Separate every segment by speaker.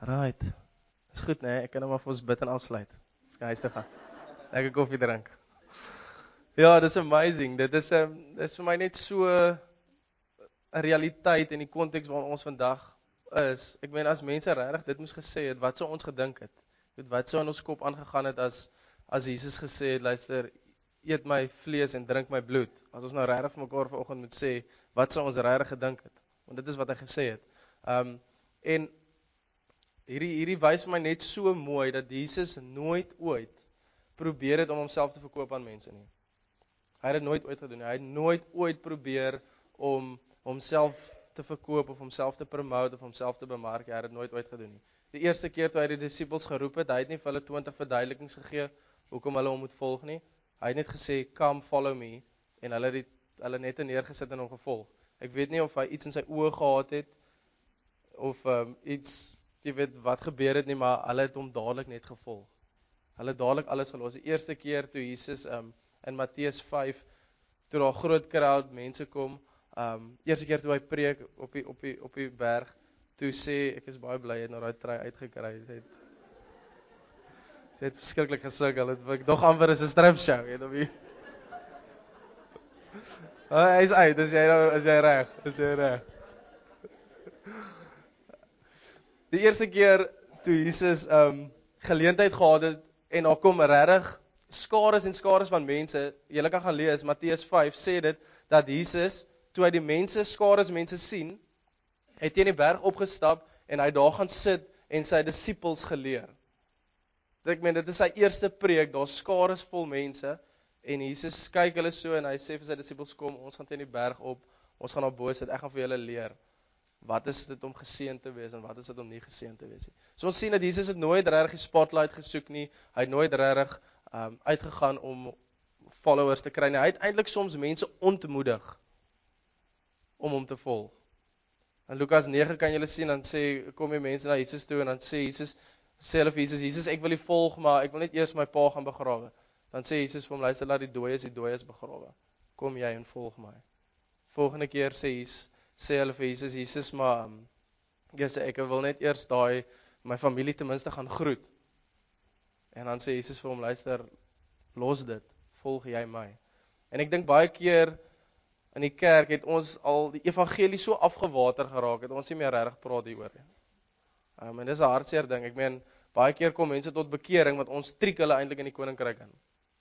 Speaker 1: Right. Is goed, nee, ek kan nou maar vir ons bid en afsluit. Ons kan huis toe gaan. Lekker koffie drink. Ja, dis amazing. Dis vir my net so 'n realiteit in die konteks waarin ons vandag is. Ek meen as mense regtig dit moes gesê het, wat sou ons gedink het? Weet wat sou in ons kop aangegaan het as Jesus gesê het, luister, eet my vlees en drink my bloed. As ons nou regtig vir mekaar vanoggend moet sê, wat sou ons regtig gedink het? Want dit is wat hy gesê het. En hierdie wys vir my net so mooi dat Jesus nooit ooit probeer het om homself te verkoop aan mense nie. Hy het dit nooit ooit gedoen nie. Hy het nooit ooit probeer om homself te verkoop of homself te promote of homself te bemark. Hy het dit nooit ooit gedoen nie. Die eerste keer toe hy die disippels geroep het, hy het nie vir hulle 20 verduidelikings gegee hoekom hulle hom moet volg nie. Hy het net gesê, "Come follow me," en hulle net neergesit en hom gevolg. Ek weet nie of hy iets in sy oë gehad het of iets, jy weet wat gebeur het nie, maar hulle het hom dadelik net gevolg. Hulle het dadelik alles gelos. Die eerste keer toe Jesus in Matteus 5, toe daar 'n groot crowd mense kom, eerste keer toe hy preek op die berg, toe sê, ek is baie bly, hy het nou daai trui uitgekry, sy het verskriklik gesukkel, het nog amper is 'n strip show, weet of nie. Hy is uit, is jy reg? Die eerste keer toe Jesus geleentheid gehad het en daar kom regtig skares en skares van mense, julle kan gaan lees, Matteus 5 sê dit, dat Jesus, toe hy die skares mense sien, hy teen die berg opgestap en hy daar gaan sit en sy disippels geleer. Ek meen, dit is sy eerste preek, daar skares vol mense, en Jesus kyk hulle so en hy sê vir sy disippels, kom, ons gaan teen die berg op, ons gaan daar bo sit, ek gaan vir julle leer. Wat is dit om geseën te wees en wat is dit om nie geseën te wees nie. So ons sien dat Jesus het nooit regtig die spotlight gesoek nie, hy het nooit regtig uitgegaan om followers te kry nie. Hy het eintlik soms mense ontmoedig om hom te volg. In Lukas 9 kan julle sien, dan sê, kom die mense na Jesus toe en dan sê Jesus, sê hulle vir Jesus, ek wil U volg, maar ek wil net eers my pa gaan begrawe. Dan sê Jesus vir hom, luister, laat die dooies begrawe. Kom jy en volg my. Volgende keer sê hulle vir Jesus, maar ek wil net eers my familie ten minste gaan groet. En dan sê Jesus vir hom, luister, los dit, volg jy my. En ek dink baie keer in die kerk het ons al die evangelie so afgewater geraak, het ons nie meer regtig praat hieroor nie. En dis 'n hartseer ding. Ek meen, baie keer kom mense tot bekering, want ons triek hulle eintlik in die koninkryk in.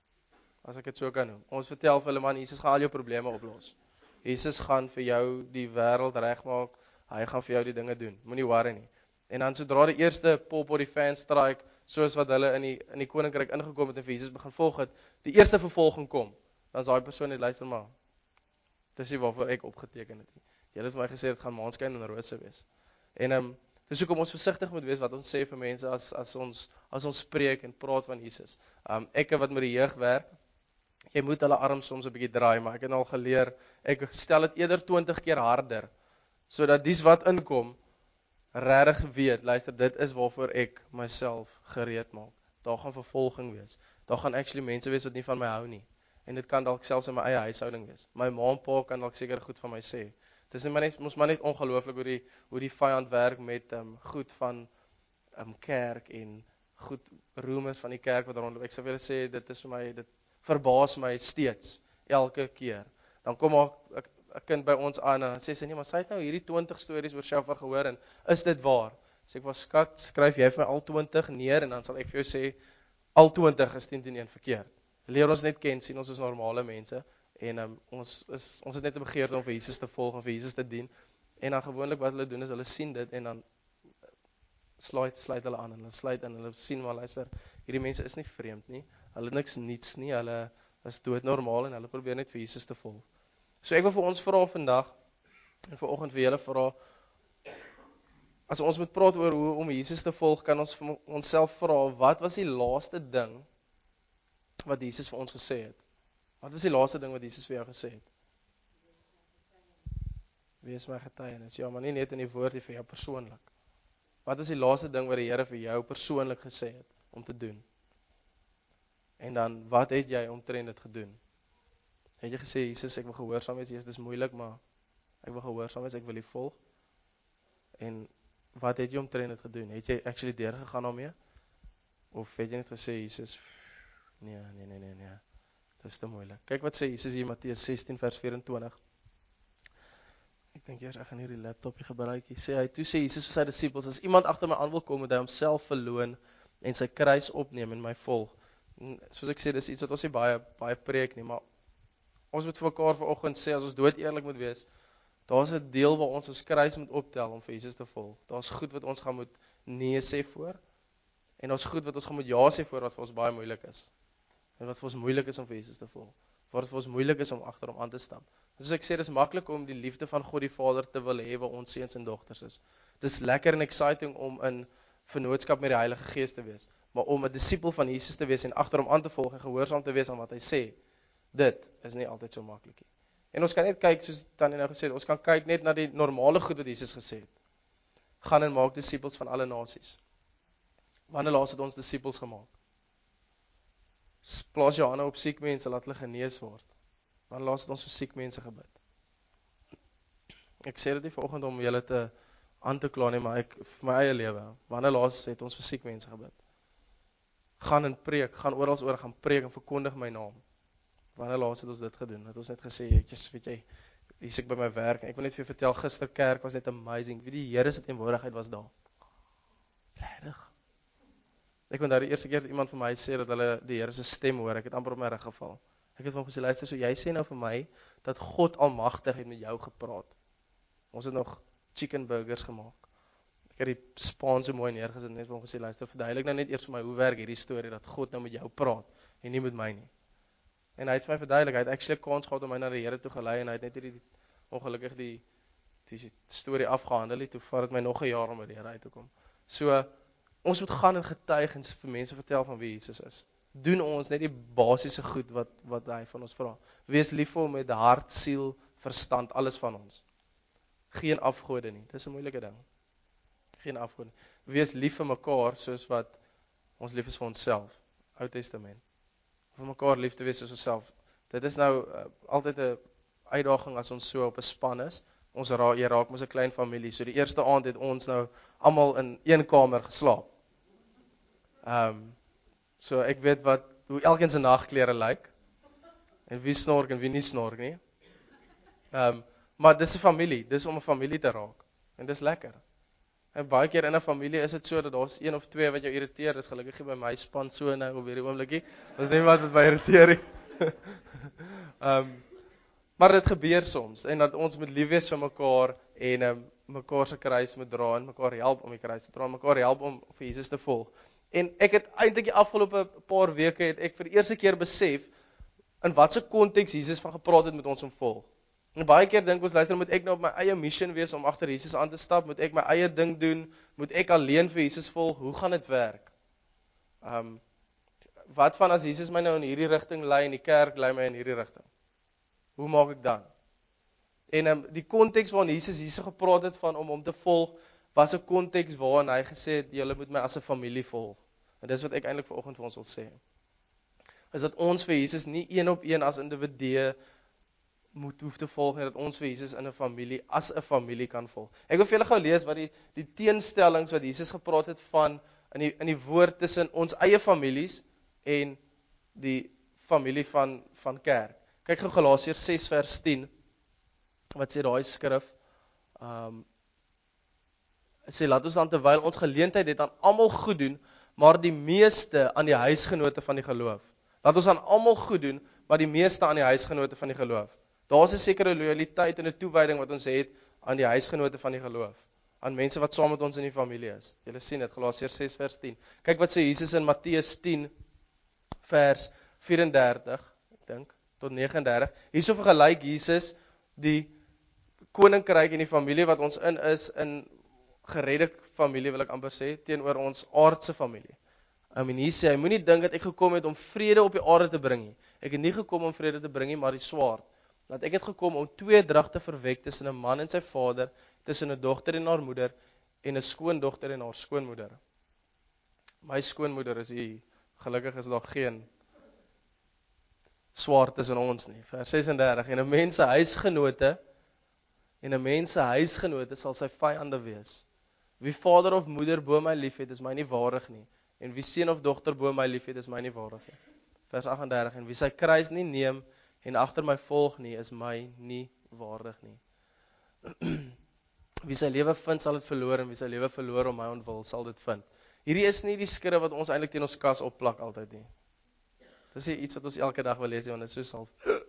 Speaker 1: As ek dit so kan noem. Ons vertel vir hulle, man, Jesus gaan al jou probleme oplos. Jesus gaan vir jou die wêreld regmaak, hy gaan vir jou die dinge doen, moenie worry nie. En dan sodra die eerste pop op die fan strike, soos wat hulle in die koninkryk ingekom het en vir Jesus begin volg het, die eerste vervolging kom, dan is daai persoon net, luister maar, dis nie waarvoor ek opgeteken het nie. Julle het vir my gesê, dit gaan maanskyn en rose wees. En dis hoekom ons versigtig moet wees wat ons sê vir mense as ons spreek en praat van Jesus. Ek wat met die jeug werk, jy moet hulle arms soms 'n bietjie draai, maar ek het al geleer, ek stel dit eerder 20 keer harder, sodat dies wat inkom, regtig weet, luister, dit is waarvoor ek myself gereed maak. Daar gaan vervolging wees. Daar gaan actually mense wees wat nie van my hou nie. En dit kan dalk selfs in my eie huishouding wees. My ma en pa kan dalk seker goed van my sê. Dis mos maar net ongelooflik hoe die vyand werk met goed van kerk en goed rumors van die kerk wat rondloop. Ek sou vir julle sê, dit is vir my, dit verbaas my steeds, elke keer. Dan kom 'n kind by ons aan en sê sy, nee, maar sy het nou hierdie 20 stories oor Shofar gehoor en is dit waar? Sê ek, skat, skryf jy vir my al 20 neer en dan sal ek vir jou sê, al 20 is 10-1 verkeerd. Leer ons net ken, sien ons is normale mense en ons het net 'n begeerte om vir Jesus te volg en vir Jesus te dien. En dan gewoonlik wat hulle doen is hulle sien dit en dan sluit hulle aan en hulle sluit en hulle sien maar, luister, hierdie mense is nie vreemd nie. Hulle het niks niets nie, hulle is doodnormaal en hulle probeer net vir Jesus te volg. So ek wil vir ons vra vandag en vanoggend vir julle vra, as ons moet praat oor hoe om Jesus te volg, kan ons vir onsself vra, wat was die laaste ding wat Jesus vir ons gesê het? Wat was die laaste ding wat Jesus vir jou gesê het? Wees my getuienis. Ja, maar nie net in die woord nie, vir jou persoonlik. Wat is die laaste ding wat die Here vir jou persoonlik gesê het om te doen? En dan, wat het jy omtrent dit gedoen? Het jy gesê, Jesus, ek wil gehoorsaam wees, Jesus, dis moeilik, maar ek wil gehoorsaam wees, ek wil U volg. En wat het jy omtrent dit gedoen? Het jy actually deurgegaan daarmee? Of het jy net gesê, Jesus, nee, dit is te moeilik. Kyk wat sê Jesus hier in Matteus 16 vers 24. Ek dink eers ek gaan hierdie laptopie gebruik. Toe sê Jesus vir sy disippels, as iemand agter my aan wil kom, moet hy homself verloon en sy kruis opneem en my volg. En soos ek sê, dis iets wat ons nie baie preek nie, maar ons moet vir mekaar vanoggend sê, as ons dood eerlik moet wees, daar's 'n deel waar ons kruis moet optel om vir Jesus te volg. Daar's goed wat ons gaan moet nee sê voor, en daar's goed wat ons gaan moet ja sê voor wat vir ons baie moeilik is. En wat vir ons moeilik is om vir Jesus te volg. Wat vir ons moeilik is om agter hom aan te stap. Soos ek sê, dis maklik om die liefde van God die Vader te wil hê waar ons seuns en dogters is. Dis lekker en exciting om in vennootskap met die Heilige Gees te wees, maar om 'n disipel van Jesus te wees en agter hom aan te volg en gehoorsaam te wees aan wat hy sê, dit is nie altyd so maklik nie. En ons kan net kyk, soos Tannie nou gesê het, ons kan kyk net na die normale goed wat Jesus gesê het. Gaan en maak disipels van alle nasies. Wanneer laas het ons disipels gemaak? Plaas jou hande op siek mense, laat hulle genees word. Wanneer laas het ons vir siek mense gebid? Ek sê dit nie vanoggend om julle te aan te kla nie, maar vir my eie lewe, wanneer laas het ons vir siek mense gebid? Gaan en preek, gaan oral oor gaan preek en verkondig my naam. Wanneer laas het ons dit gedoen? Het ons net gesê, weet jy, hier is ek by my werk, en ek wil net vir jou vertel, gister kerk was net amazing, wie die Here se teenwoordigheid was daar. Regtig. Ek onthou die eerste keer dat iemand vir my sê dat hulle die Here se stem hoor, ek het amper op my rug geval. Ek het van hom gesê, luister, so jy sê nou vir my, dat God almagtig het met jou gepraat. Ons het nog chicken burgers gemaak. Ek het die span so mooi neergesit en net vir hom gesê, luister, verduidelik nou net eers vir my, hoe werk hierdie storie, dat God nou met jou praat, en nie met my nie. En hy het vir my verduidelik, hy het actually 'n kans gehad om my na die Here toe gelei, en hy het net hierdie, ongelukkig die storie afgehandel het, toe vat dit my nog 'n jaar om by die Here uit te kom. So, ons moet gaan en getuig en vir mense vertel van wie Jesus is. Doen ons net die basiese goed wat hy van ons vra. Wees lief vir hom met hart, siel, verstand, alles van ons. Geen afgode nie, dis 'n moeilike ding. Geen afgode. Wees lief vir mekaar soos wat ons lief is vir onsself. Ou Testament. Vir mekaar lief te wees soos onsself. Dit is nou altyd 'n uitdaging as ons so op 'n span is. Jy raak mos 'n klein familie. So die eerste aand het ons nou almal in een kamer geslaap. So ek weet hoe elkeen se nagklere lyk. En wie snork en wie nie snork nie. Maar dis 'n familie, dis om 'n familie te raak. En dis lekker. En baie keer in 'n familie is dit so dat daar's een of twee wat jou irriteer. Dis gelukkig nie by my span so nou op hierdie oomblikie. Dis nie wat my irriteer nie. Maar dit gebeur soms en dat ons moet lief wees vir mekaar en mekaar se kruis moet dra en mekaar help om die kruis te dra, mekaar help om vir Jesus te volg. En ek het eintlik die afgelope paar weke het ek vir die eerste keer besef in watter konteks Jesus van gepraat het met ons om volg. En baie keer dink ons, luister, moet ek nou op my eie mission wees om agter Jesus aan te stap, moet ek my eie ding doen, moet ek alleen vir Jesus volg, hoe gaan dit werk? Wat van as Jesus my nou in hierdie rigting lei en die kerk lei my in hierdie rigting? Hoe maak ek dan? En die konteks waarin Jesus gepraat het van om hom te volg, was 'n konteks waarin hy gesê het, julle moet my as 'n familie volg. En dis wat ek eintlik vanoggend vir ons wil sê. Is dat ons vir Jesus nie een op een as individue hoef te volg, en dat ons vir Jesus in 'n familie, as 'n familie kan volg. Ek wil vir julle gou lees wat die teenstellings wat Jesus gepraat het van, in die woord tussen ons eie families, en die familie van kerk. Kyk gou Galasiërs 6 vers 10, wat sê daai skrif, sê, laat ons dan terwyl ons geleentheid het aan almal goed doen, maar die meeste aan die huisgenote van die geloof. Laat ons aan almal goed doen, maar die meeste aan die huisgenote van die geloof. Daar's 'n sekere loyaliteit en 'n toewyding wat ons het aan die huisgenote van die geloof, aan mense wat saam met ons in die familie is. Julle sien dit, Galasiërs 6 vers 10. Kyk wat sê Jesus in Matteus 10 vers 34, ek dink, tot 39. Hierso vergelyk Jesus die koninkryk en die familie wat ons in is, in geredde familie wil ek amper sê, teenoor ons aardse familie. En hier sê hy, moenie dink dat ek gekom het om vrede op die aarde te bring nie. Ek het nie gekom om vrede te bring nie, maar die swaard. Dat ek het gekom om tweedrag te verwek tussen 'n man en sy vader, tussen 'n dogter en haar moeder, en 'n skoondogter en haar skoonmoeder. My skoonmoeder is hier, gelukkig is daar geen swaard tussen ons nie. Vers 36, en 'n mens se huisgenote sal sy vyande wees. Wie vader of moeder bo my liefhet, is my nie waardig nie. En wie seun of dogter bo my liefhet, is my nie waardig nie. Vers 38, en wie sy kruis nie neem, en agter my volg nie, is my nie waardig nie. Wie sy lewe vind, sal dit verloor, en wie sy lewe verloor om my ontwil, sal dit vind. Hierdie is nie die skrif wat ons eintlik teen ons kas opplak altyd nie. Dis nie iets wat ons elke dag wil lees, want dit is so salf.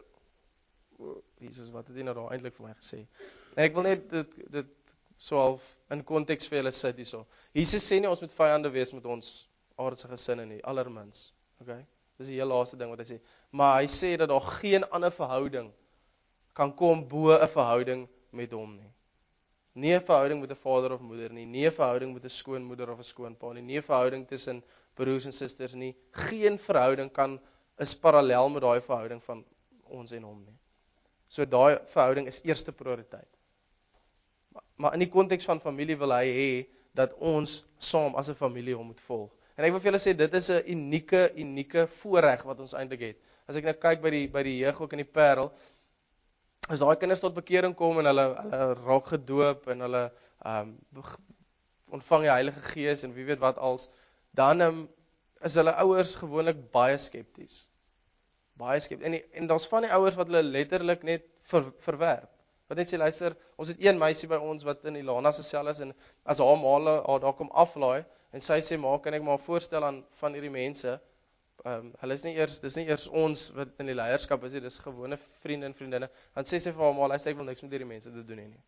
Speaker 1: Jesus, wat het hy nou daar eintlik vir my gesê? En ek wil net dit so half in konteks vir julle sit hierso. Jesus sê nie ons moet vyande wees met ons aardse gesinne nie, allermins. Okay? Dis die heel laaste ding wat hy sê. Maar hy sê dat daar geen ander verhouding kan kom bo 'n verhouding met hom nie. Nie 'n verhouding met 'n vader of moeder nie, nie 'n verhouding met 'n skoonmoeder of 'n skoonpa nie, nie 'n verhouding tussen broers en susters nie. Geen verhouding is parallel met daai verhouding van ons en hom nie. So daai verhouding is eerste prioriteit. Maar in die konteks van familie wil hy hê dat ons saam as 'n familie hom moet volg. En ek wil vir julle sê dit is 'n unieke voorreg wat ons eintlik het. As ek nou kyk by die jeug ook in die Parel, as daai kinders tot bekering kom en hulle raak gedoop en hulle ontvang die Heilige Gees en wie weet wat als, dan is hulle ouers gewoonlik baie skepties. Baie skepties. En daar's van die ouers wat hulle letterlik net verwerp. Wat net sê, luister, ons het een meisie by ons wat in Ilana se sel is, en as haar ma daar kom aflaai, en sy sê, maar kan ek maar voorstel aan van hierdie mense, hulle is dis nie eers ons wat in die leierskap is, dis gewone vriende en vriendinne, dan sê sy vir haar ma, luister, ek wil niks met hierdie mense te doen nie.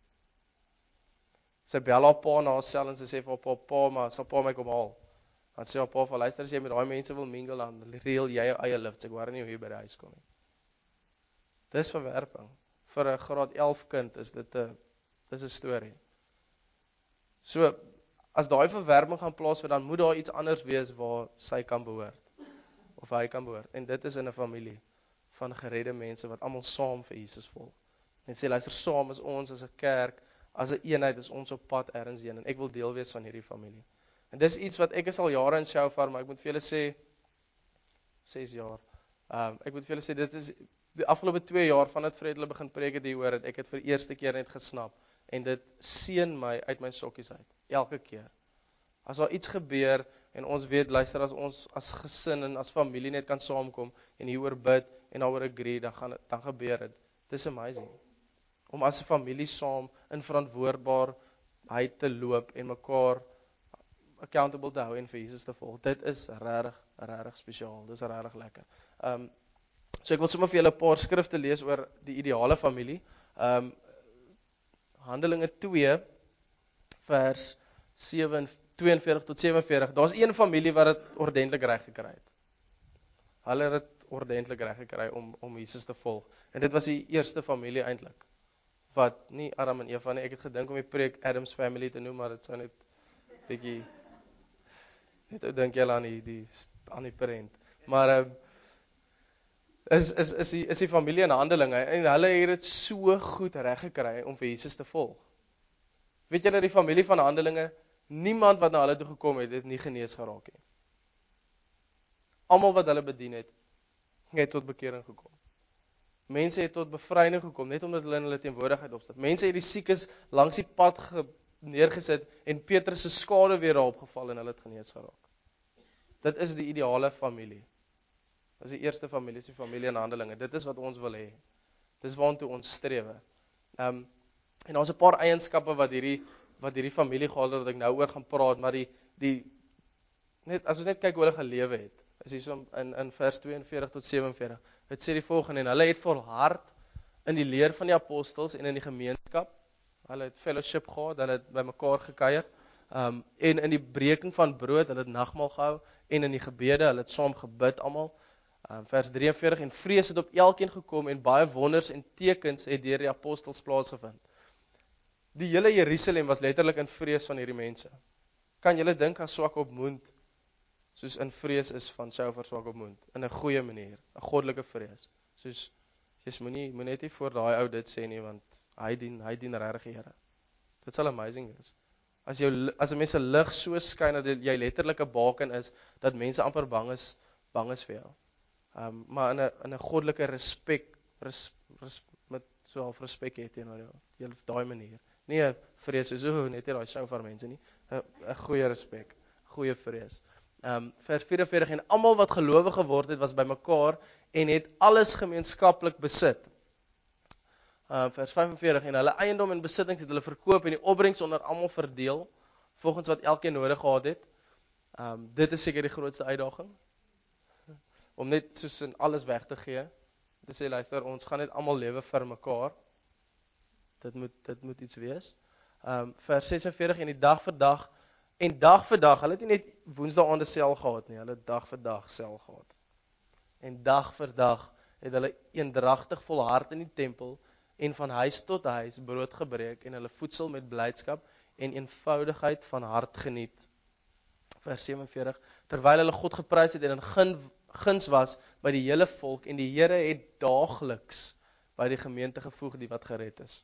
Speaker 1: Sy bel haar pa na haar sel, en sy sê vir haar pa, maar sal pa my kom haal. Dan sê haar pa vir, luister, as jy met daai mense wil mingle, dan reël jy jou eie lift, ek waar nie hoe jy by die huis kom nie. Dis verwerping. Vir 'n graad 11 kind is dit 'n storie. So, as daai verwerping gaan plaasvind, dan moet daar iets anders wees waar sy kan behoort. Of hy kan behoort. En dit is in 'n familie van geredde mense wat almal saam vir Jesus volg. Net sê, luister, saam is ons as 'n kerk, as 'n eenheid is ons op pad ergens heen, en ek wil deel wees van hierdie familie. En dis iets wat ek is al jare in Shofar, maar ek moet vir julle sê, 6 jaar, ek moet vir julle sê, dit is die afgelope 2 jaar van dit Fred hulle begin preek het hieroor, het ek het vir die eerste keer net gesnap, en dit seën my uit my sokkies uit, elke keer. As daar iets gebeur, en ons weet, luister, as ons as gesin en as familie net kan saamkom, en hieroor bid, en daaroor agree, dan gebeur dit. Dit is amazing. Om as 'n familie saam in verantwoordbaarheid te loop, en mekaar accountable te hou, en vir Jesus te volg. Dit is regtig spesiaal, dit is regtig lekker. So ek wil sommer vir julle 'n paar skrifte lees oor die ideale familie. Handelinge 2 vers 42 tot 47. Daar's een familie wat dit ordentlik reg gekry het. Hulle het dit ordentlik reg gekry om Jesus te volg. En dit was die eerste familie eintlik. Wat nie Adam en Eva nie. Ek het gedink om die preek Adam's Family te noem, maar dit sou net bietjie net dink julle aan die prent. Maar is die familie in Handelinge, en hulle het dit so goed reg gekry om vir Jesus te volg. Weet julle, die familie van Handelinge, niemand wat na hulle toe gekom het nie genees geraak nie. Almal wat hulle bedien het tot bekering gekom. Mense het tot bevryding gekom, net omdat hulle in hulle teenwoordigheid opstaan. Mense het die siekes langs die pad neergesit, en Petrus se skade weer daarop geval, en hulle het genees geraak. Dit is die ideale familie. Dit is die eerste familie, is die familie in Handelinge. Dit is wat ons wil hê. Dis waartoe ons streef. En daar's 'n paar eienskappe wat hierdie familie gehad het, wat ek nou oor gaan praat, maar as ons net kyk hoe hulle gelewe het, is hier so in vers 42 tot 47, het sê die volgende, en hulle het volhard in die leer van die apostels en in die gemeenskap, hulle het fellowship gehad, hulle het by mekaar gekuier, en in die breking van brood, hulle het nagmaal gehou, en in die gebede, hulle het saam gebid almal. Vers 43, en vrees het op elkeen gekom, en baie wonders en tekens het deur die apostels plaasgevind. Die hele Jerusalem was letterlik in vrees van hierdie mense. Kan julle dink aan swak op moed, soos in vrees is van Shofar swak op moed, in 'n goeie manier, 'n goddelike vrees. Soos, jy moet net nie voor daai ou dit sê nie, want hy dien regtig die Here. Dit sal amazing wees. As 'n mens se lig so skyn, dat jy letterlik 'n baken is, dat mense amper bang is vir jou. Maar in 'n goddelike respek, met so half respek het teenoor jou, daai manier. Nie 'n vrees soos net hier daai shofar mense nie. 'n goeie respek, goeie vrees. Vers 44 en almal wat gelowig geword het was bymekaar en het alles gemeenskaplik besit. Vers 45 en hulle eiendom en besittings het hulle verkoop en die opbrengs onder almal verdeel volgens wat elkeen nodig gehad het. Dit is seker die grootste uitdaging om net soos in alles weg te gee. Te sê luister, ons gaan net almal lewe vir mekaar. Dit moet iets wees. Vers 46 en die dag vir dag en dag vir dag, hulle het nie net woensdae aande sel gehad nie, hulle het dag vir dag sel gehad. En dag vir dag het hulle eendragtig volhard in die tempel en van huis tot huis brood gebreek en hulle voedsel met blydskap en eenvoudigheid van hart geniet. Vers 47, terwyl hulle God geprys het en in guns was by die hele volk en die Here het daagliks by die gemeente gevoeg die wat gered is.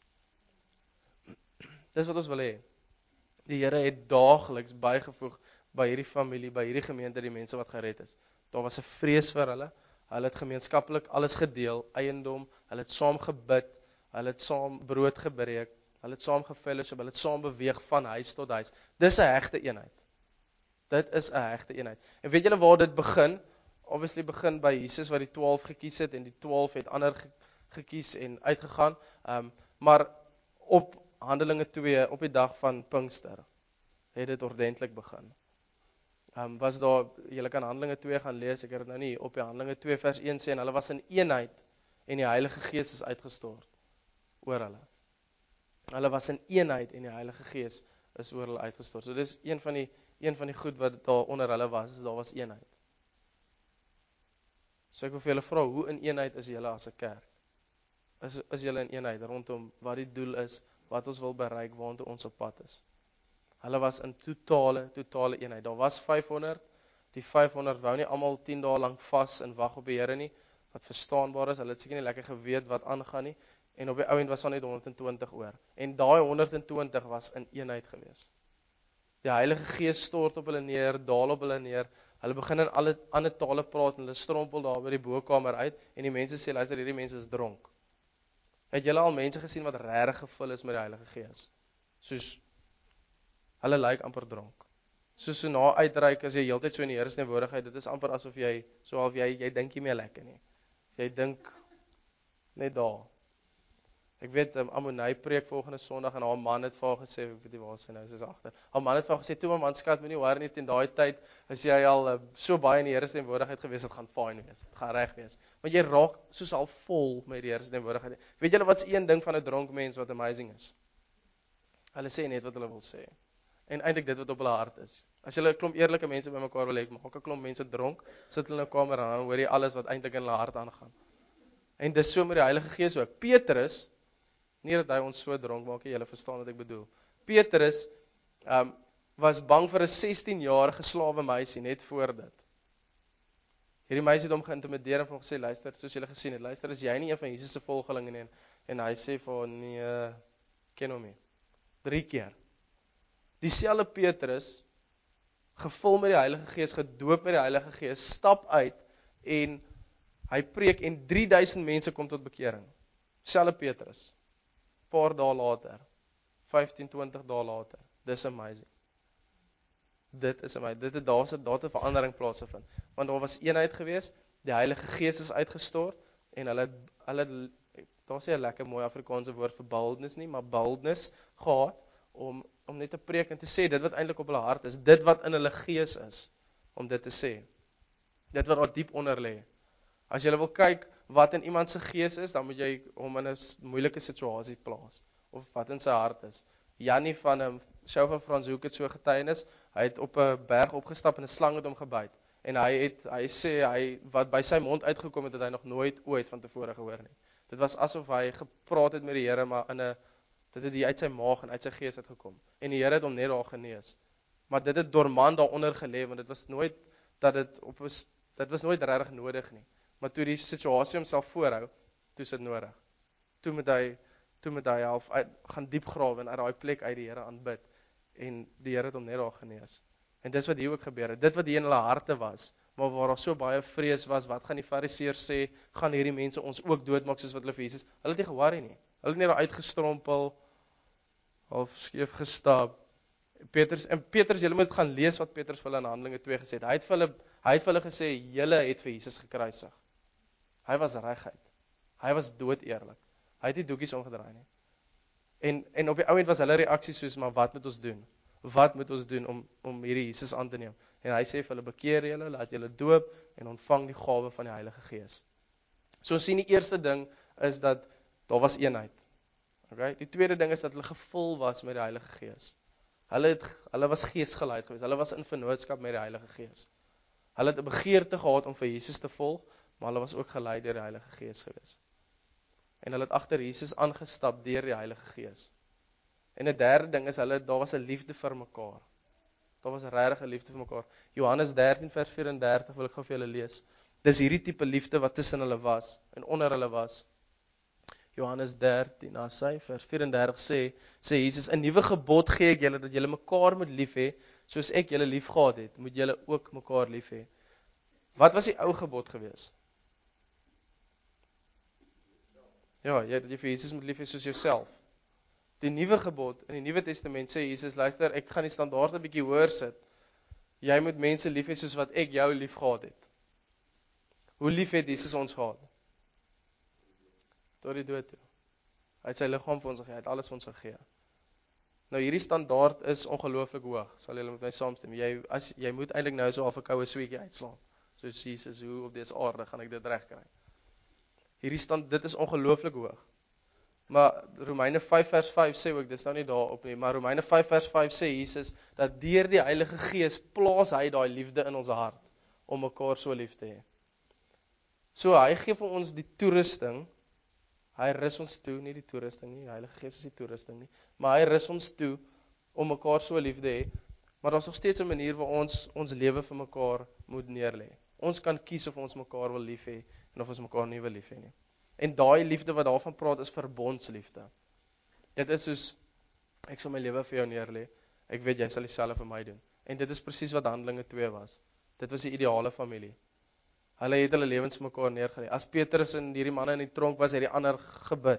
Speaker 1: Dis wat ons wil hê. Die Here het daagliks bygevoeg by hierdie familie, by hierdie gemeente, die mense wat gered is. Daar was 'n vrees vir hulle, hulle het gemeenskaplik alles gedeel, eiendom, hulle het saam gebid, hulle het saam brood gebreek, hulle het saam gefellowship, hulle het saam beweeg van huis tot huis. Dis 'n hegte eenheid. Dit is 'n hegte eenheid. En weet julle waar dit begin? Obviously begin by Jesus wat die 12 gekies het en die 12 het ander gekies en uitgegaan. Maar op Handelinge 2, op die dag van Pinkster, het dit ordentlik begin. Was daar, julle kan Handelinge 2 gaan lees, ek het dit nou nie op die Handelinge 2 vers 1 sê, en hulle was in eenheid en die Heilige Gees is uitgestort oor hulle. Hulle was in eenheid en die Heilige Gees is oor hulle uitgestort. So dis een van die goed wat daar onder hulle was, is daar was eenheid. So ek wil vir julle vra, hoe in eenheid is julle as 'n kerk? Is julle in eenheid rondom wat die doel is, wat ons wil bereik, waartoe ons op pad is? Hulle was in totale eenheid. Daar was 500, die 500 wou nie almal 10 dae lank vas en wag op die Here nie, wat verstaanbaar is, hulle het seker nie lekker geweet wat aangaan nie, en op die ouend was daar net 120 oor, en daai 120 was in eenheid gewees. Die Heilige Gees stort op hulle neer, daal op hulle neer, hulle begin in alle ander tale praat, en hulle strompel daar by die bokamer uit, en die mense sê, luister, hierdie mense is dronk. Het julle al mense gesien wat regtig gevul is met die Heilige Gees? Soos, hulle lyk amper dronk. Soos so na uitreik, as jy heeltyd so in die Here se teenwoordigheid, dit is amper asof jy dink nie meer lekker nie. Jy dink net daar. Ek weet, Ammonay preek volgende Sondag, en haar man het vir haar gesê, ek weet nie waar sy nou is agter. Haar man het vir haar gesê, toe my man skat, moenie worry nie, in daai tyd, as jy al so baie in die Here se teenwoordigheid gewees, dit gaan fyn wees, dit gaan reg wees. Want jy raak soos al vol met die Here se teenwoordigheid. Weet julle wat's een ding van 'n dronk mens wat amazing is? Hulle sê net wat hulle wil sê. En eintlik dit wat op hulle hart is. As julle 'n klomp eerlike mense bymekaar wil hê, maak 'n klomp mense dronk, sit hulle in 'n kamer en dan hoor jy alles wat eintlik in hulle hart aangaan. En dis so met die Heilige Gees ook. Petrus, nie dat hy ons so dronk maak, julle verstaan wat ek bedoel. Petrus was bang vir 'n 16-jarige slawe meisie net voor dit. Hierdie meisie het hom geïntimideer en vir hom gesê, luister, soos julle gesien het, luister, is jy nie een van Jesus se volgelinge nie? En hy sê vir hom, nee, ken hom nie. 3 keer. Dieselfde Petrus, gevul met die Heilige Gees, gedoop met die Heilige Gees, stap uit en hy preek en 3000 mense kom tot bekering. Selfde Petrus. Paar dae later, 15, 20 dae later. Dis amazing. Dit is amazing. Daar het 'n verandering plaasgevind. Want daar was eenheid gewees, die Heilige Gees is uitgestort en hulle daar sê 'n lekker mooi Afrikaanse woord vir boldness nie, maar boldness gehad om net te preek en te sê dit wat eintlik op hulle hart is, dit wat in hulle gees is, om dit te sê. Dit wat daar diep onder lê. As jy wil kyk wat in iemand se gees is, dan moet jy hom in 'n moeilike situasie plaas, of wat in sy hart is. Jannie van 'n show van Frans Hoek het so getuienis, hy het op 'n berg opgestap en 'n slang het hom gebyt, en hy sê, wat by sy mond uitgekom het, het hy nog nooit ooit van tevore gehoor nie. Dit was asof hy gepraat het met die Here, maar dit het uit sy maag en uit sy gees uitgekom, en die Here het hom net daar genees. Maar dit het dormant daaronder gelê, want dit was nooit regtig nodig nie. Maar toe die situasie homself voorhou, toe is dit nodig. Toe moet hy half gaan diep grawe en uit daai plek uit die Here aanbid, en die Here het hom net daar genees. En dis wat hier ook gebeur het, dit wat hier in hulle harte was, maar waar daar so baie vrees was, wat gaan die Fariseërs sê, gaan hierdie mense ons ook doodmaak soos wat hulle vir Jesus, hulle het nie ge-worry nie, hulle het net daar uitgestrompel, half skeef gestap. Petrus, julle moet gaan lees wat Petrus vir hulle in Handelinge 2 gesê het. Hy het vir hulle gesê, julle het vir Jesus gekruisig. Hy was reguit. Hy was doodeerlik. Hy het nie doekies omgedraai nie. En op die ou end was hulle reaksie soos, maar wat moet ons doen? Wat moet ons doen om hierdie Jesus aan te neem? En hy sê vir hulle, bekeer julle, laat julle doop en ontvang die gawe van die Heilige Gees. So ons sien die eerste ding is dat daar was eenheid. Okay? Die tweede ding is dat hulle gevul was met die Heilige Gees. Hulle was geesgeleid geweest. Hulle was in vennootskap met die Heilige Gees. Hulle het 'n begeerte gehad om vir Jesus te volg, maar hulle was ook gelei deur die Heilige Gees geweest. En hulle het agter Jesus aangestap deur die Heilige Gees. En 'n derde ding is daar was 'n liefde vir mekaar. Daar was regtig 'n liefde vir mekaar. Johannes 13 vers 34 wil ek gou vir julle lees. Dis hierdie tipe liefde wat tussen hulle was en onder hulle was. Johannes 13, vers 34 sê Jesus, 'n nuwe gebod gee ek julle, dat julle mekaar moet lief hê, soos ek julle lief gehad het, moet julle ook mekaar lief hê. Wat was die ou gebod gewees? Ja, dat jy vir Jesus moet lief hê soos jouself. Die nuwe gebod, in die Nuwe Testament sê Jesus, luister, ek gaan die standaard 'n bietjie hoër sit. Jy moet mense lief hê soos wat ek jou lief gehad het. Hoe lief het Jesus ons gehad? Tot die dood toe. Hy het sy liggaam vir ons gegee, hy het alles vir ons gegee. Nou hierdie standaard is ongelooflik hoog, sal julle met my saamstem. Jy moet eintlik nou so half 'n koue sweetjie uitslaan. Soos Jesus, hoe op dese aarde gaan ek dit regkry? Dit is ongelooflik hoog. Maar Romeine 5 vers 5 sê ook, dis nou nie daarop nie, maar Romeine 5 vers 5 sê Jesus, dat deur die Heilige Gees plaas hy daai liefde in ons hart, om mekaar so lief te hê. So hy gee vir ons die toerusting, hy rus ons toe, nie die toerusting nie, die Heilige Gees is die toerusting nie, maar hy rus ons toe, om mekaar so lief te hê, maar daar is nog steeds 'n manier waar ons lewe vir mekaar moet neerlê. Ons kan kies of ons mekaar wil lief hê, en of ons mekaar nie wil lief hê nie. En daai liefde wat daarvan praat is verbondsliefde. Dit is soos, ek sal my lewe vir jou neerlê, ek weet jy sal dieselfde vir my doen. En dit is presies wat Handelinge 2 was. Dit was die ideale familie. Hulle het hulle lewens vir mekaar neergelê. As Petrus en hierdie manne in die tronk was, het die ander gebid,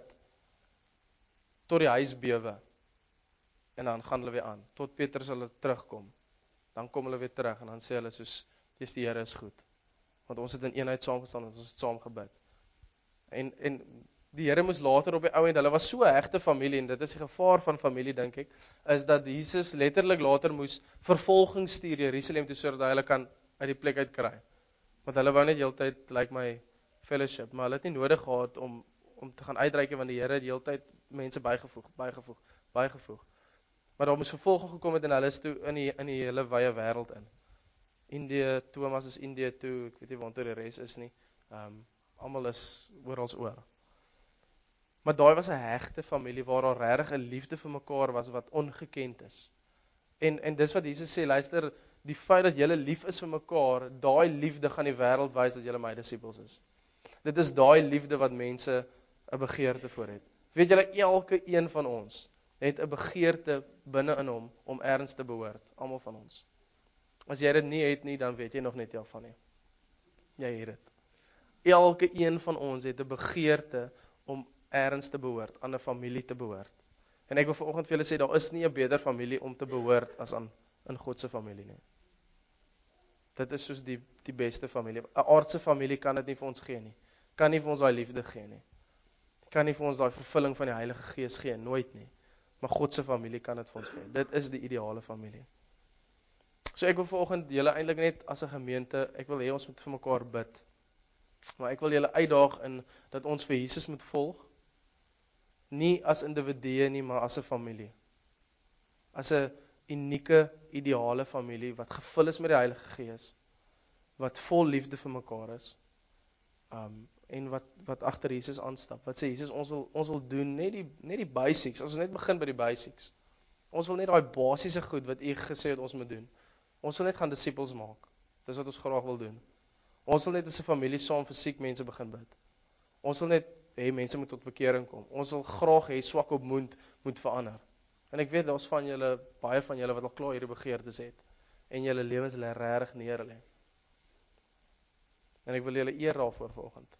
Speaker 1: tot die huis bewe, en dan gaan hulle weer aan, tot Petrus hulle terugkom, dan kom hulle weer terug, en dan sê hulle soos, dis die Here is goed, want ons het in eenheid saamgestaan, en ons het saam gebid. En die Here moes later op die ou end, hulle was so 'n hegte familie, en dit is die gevaar van familie, dink ek, is dat Jesus letterlik later moes vervolging stuur Jerusalem toe, sodat hy hulle kan uit die plek uit kry. Want hulle wou net heeltyd, like my fellowship, maar hulle het nie nodig gehad om te gaan uitreik, want die Here het heeltyd mense bygevoeg. Maar daar moes vervolging gekom het, en hulle is toe in die hele wye wêreld in. Indië, Thomas is Indië toe, ek weet nie waartoe die res is nie, almal is oor. Maar daai was 'n hegte familie, waar daar regtig 'n liefde vir mekaar was, wat ongekend is. En dis wat Jesus sê, luister, die feit dat julle lief is vir mekaar, daai liefde gaan die wêreld wys dat julle my disippels is. Dit is daai liefde wat mense 'n begeerte voor het. Weet julle, elke een van ons het 'n begeerte binne in hom om ergens te behoort, almal van ons. As jy dit nie het nie, dan weet jy nog net nie van nie. Jy het dit. Elke een van ons het 'n begeerte om ergens te behoort, aan 'n familie te behoort. En ek wil vanoggend vir julle sê, daar is nie 'n beter familie om te behoort as in God se familie nie. Dit is soos die beste familie. 'n Aardse familie kan dit nie vir ons gee nie. Kan nie vir ons daai liefde gee nie. Kan nie vir ons daai vervulling van die Heilige Gees gee, nooit nie. Maar God se familie kan dit vir ons gee. Dit is die ideale familie. So ek wil vanoggend julle eintlik net as 'n gemeente, ek wil hê ons moet vir mekaar bid. Maar ek wil julle uitdaag in dat ons vir Jesus moet volg. Nie as individue nie, maar as 'n familie. As 'n unieke, ideale familie, wat gevul is met die Heilige Gees, wat vol liefde vir mekaar is, en wat agter Jesus aanstap. Wat sê Jesus, ons wil doen, net die basics, ons net begin by die basics. Ons wil net daai basiese goed, wat U gesê het ons moet doen. Ons wil net gaan disippels maak. Dis wat ons graag wil doen. Ons wil net as 'n familie saam vir siek mense begin bid. Ons wil net hê mense moet tot bekering kom. Ons wil graag hê swak op moed moet verander. En ek weet daar's van julle, baie van julle wat al klaar hierdie begeertes het en julle lewens lê regtig neer lê. En ek wil julle eer daarvoor vanoggend.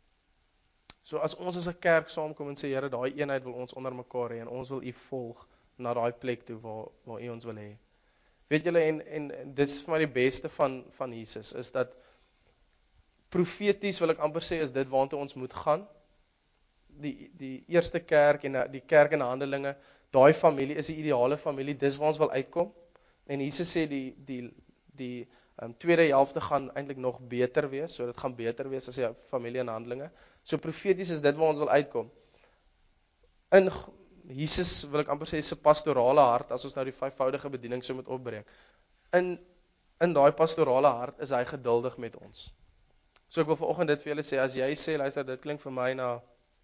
Speaker 1: So as ons as 'n kerk saamkom en sê Here, daai eenheid wil ons onder mekaar hê en ons wil U volg, na daai plek toe waar U ons wil hê. Weet julle, en dit is vir my die beste van Jesus, is dat profeties wil ek amper sê, is dit waartoe ons moet gaan. Die eerste kerk en die kerk in Handelinge, daai familie is die ideale familie, dis waar ons wil uitkom. En Jesus sê die tweede helfte gaan eintlik nog beter wees, so dit gaan beter wees as die familie in Handelinge. So profeties is dit waar ons wil uitkom. In Jesus wil ek amper sê se pastorale hart, as ons nou die vyfvoudige bediening so moet opbreek. In daai pastorale hart is hy geduldig met ons. So ek wil vanoggend dit vir julle sê, as jy sê, luister, dit klink vir my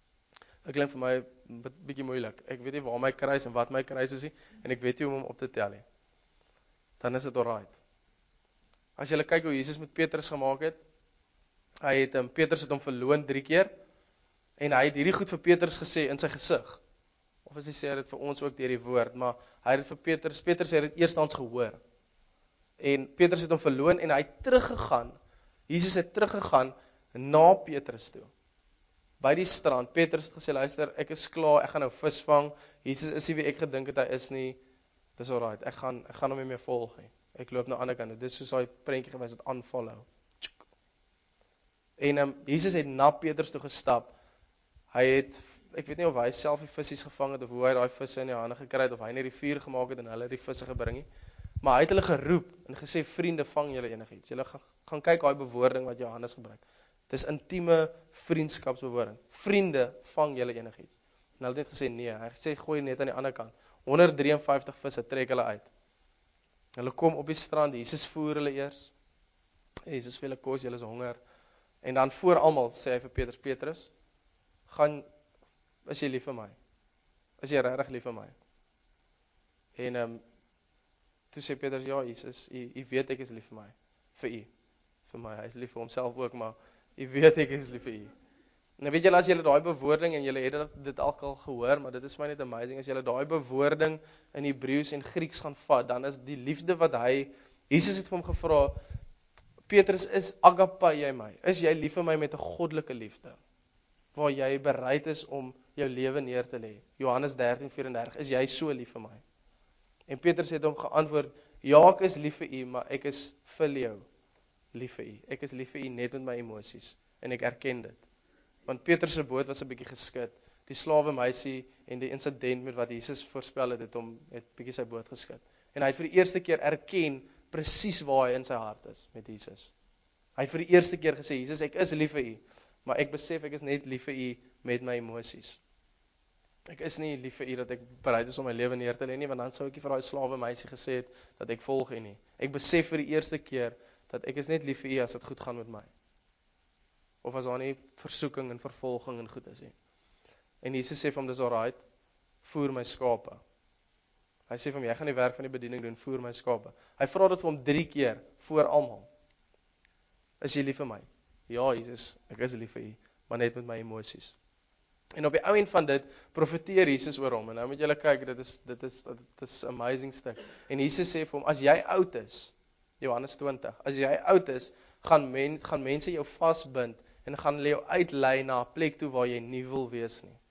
Speaker 1: bietjie moeilik. Ek weet nie waar my kruis en wat my kruis is nie, en ek weet nie hoe om hom op te tel nie. Dan is dit alright. As jy kyk hoe Jesus met Petrus gemaak het, Petrus het hom verloon 3 keer, en hy het hierdie goed vir Petrus gesê in sy gesig. Of as hy sê dit vir ons ook deur die woord, maar hy het vir Petrus het dit eerstens gehoor. En Petrus het hom verloon en hy het teruggegaan. Jesus het teruggegaan na Petrus toe. By die strand, Petrus het gesê, luister, ek is klaar, ek gaan nou vis vang. Jesus is nie wie ek gedink het hy is nie. Dis alright, ek gaan hom nie meer volg nie. Ek loop na ander kant. Dit is soos daai prentjie gewys het aanfollow. En Jesus het na Petrus toe gestap. Hy het, ek weet nie of hy self die visse gevang het of hoe hy daai visse in die hande gekry het of hy net die vuur gemaak het en hulle die visse gebring het. Maar hy het hulle geroep en gesê, vriende, vang julle enigiets. Julle gaan kyk daai bewoording wat Johannes gebruik. Dis intieme vriendskapsbewoording. Vriende, vang julle enigiets. En hulle het net gesê nee. Hy sê gooi net aan die ander kant. 153 visse trek hulle uit. Hulle kom op die strand, Jesus voer hulle eers. Jesus vir hulle kos, julle is honger. En dan voor almal sê hy vir Petrus, is jy lief vir my? Is jy regtig lief vir my? En toe sê Petrus, ja Jesus, u weet ek is lief vir my. Vir u. Vir my, hy is lief vir homself ook, maar u weet ek is lief vir u. Nou weet julle, as julle daai bewoording, en julle het dit al gehoor, maar dit is my net amazing, as julle daai bewoording in Hebreëus en Grieks gaan vat, dan is die liefde wat Jesus het vir hom gevra, Petrus, is agape jy my? Is jy lief vir my met 'n goddelike liefde? Waar jy bereid is om jou lewe neer te lê. Johannes 13:34, is jy so lief vir my? En Petrus het hom geantwoord, ja, ek is lief vir u, maar ek is filio lief vir u. Ek is lief vir u net met my emosies, en ek erken dit. Want Petrus se boot was 'n bietjie geskit. Die slawe meisie en die insident met wat Jesus voorspel het hom bietjie sy boot geskit. En hy het vir die eerste keer erken presies waar hy in sy hart is met Jesus. Hy het vir die eerste keer gesê, Jesus, ek is lief vir u, maar ek besef ek is net lief vir u met my emosies. Ek is nie lief vir u dat ek bereid is om my lewe neer te lê nie, want dan sou ek nie vir daai slawe meisie gesê het dat ek volg u nie. Ek besef vir die eerste keer dat ek is net lief vir u as dit goed gaan met my. Of as daar nie versoeking en vervolging en goed is nie. En Jesus sê vir hom, dis alright, voer my skape. Hy sê vir hom, jy gaan die werk van die bediening doen, voer my skape. Hy vra dit vir hom 3 keer, voor almal. Is jy lief vir my? Ja, Jesus, ek is lief vir u, maar net met my emosies. En op die ou end van dit, profeteer Jesus oor hom, en nou moet julle kyk, dit is amazing stuk. En Jesus sê vir hom, as jy oud is, Johannes 20, as jy oud is, gaan mense jou vasbind, en gaan hulle jou uitlei na 'n plek toe waar jy nie wil wees nie.